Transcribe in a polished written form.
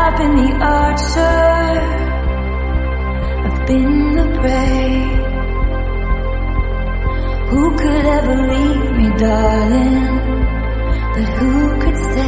I've been the archer, I've been the prey. Who could ever leave me, darling? But who could stay?